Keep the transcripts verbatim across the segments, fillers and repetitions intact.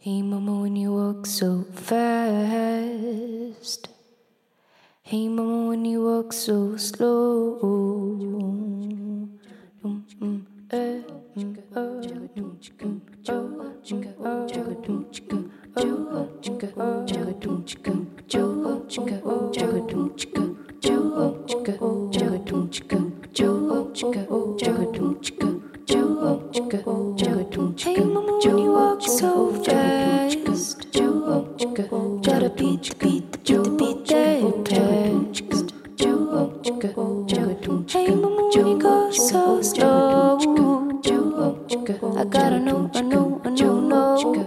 Hey mama, when you walk so fast. Hey mama, when you walk so slow. Mm, mm, eh, mm, oh, mm, mm, oh, mm, oh, mm, oh, oh, hey mama, when you walk so fast, gotta beat the beat the beat the beat that fast. Hey mama, when you go so slow, I gotta know, I know, I know, know. Hey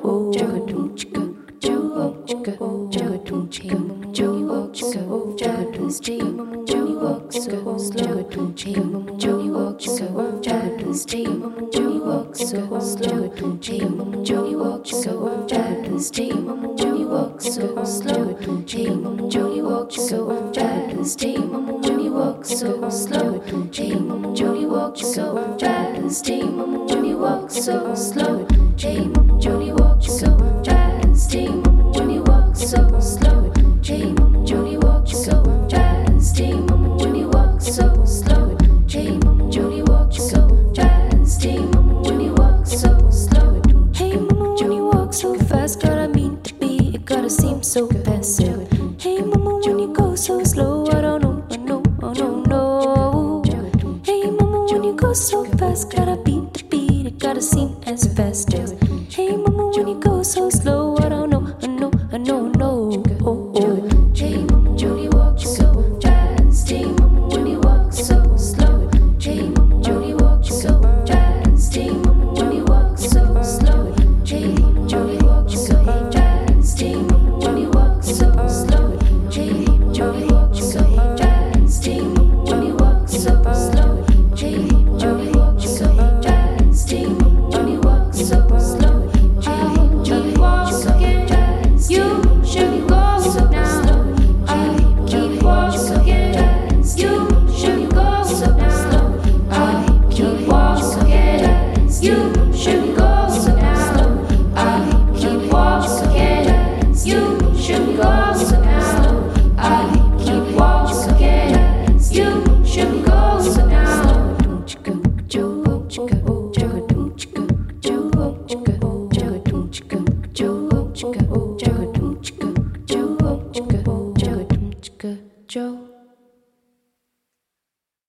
mama, when you walk so fast, hey mama, when you walk so slow, hey mama, when you walk so fast, hey mama, when you walk so slow, hey mama, when you walk so fast, hey mama, when you walk so slow, hey mama, when you walk so fast, hey mama, when you walk so slow, hey mama, when you walk so fast, hey mama, when you walk so slow, hey mama, when you walk so fast, hey mama, when you walk so slow, hey mama, when you walk so fast, hey mama, when you walk so slow, hey mama, when you walk so fast, hey mama, when you walk so slow, hey mama, when you walk so fast, gotta mean to be, it gotta seem so passive. Hey mama, when you go so slow, I don't know, I know, I don't know. Hey mama, when you go so fast, gotta beat the beat, it gotta seem as fast as. Hey mama, when you go so slow, I don't know, I know, I know, no. Oh, oh. Hey mama, when you walk so fast, hey mama, when you walk so slow, hey mama, when you walk so fast, hey mama, when you walk so slow, hey mama, when you walk so fast, hey mama, when you walk so slow, hey mama, when you walk so fast, hey mama, when you walk so slow, hey mama, when you walk so fast, hey mama, when you walk so slow, hey mama, when you walk so fast, you should go now. I keep walking, you should go now. I keep walking, you.